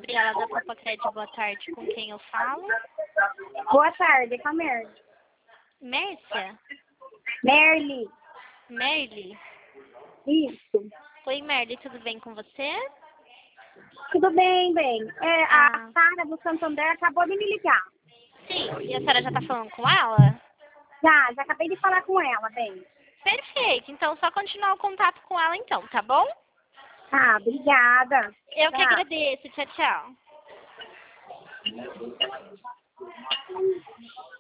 Gabriela da Papacred, boa tarde. Com quem eu falo? Boa tarde, com a Merly. Mércia? Merly. Merly? Isso. Oi, Merly, tudo bem com você? Tudo bem, bem. A Ah, Sara do Santander acabou de me ligar. sim. E a senhora já tá falando com ela? Já acabei de falar com ela, bem. Perfeito. Então, só continuar o contato com ela então, tá bom? Tá, obrigada. Eu que Tá. agradeço. Tchau, tchau.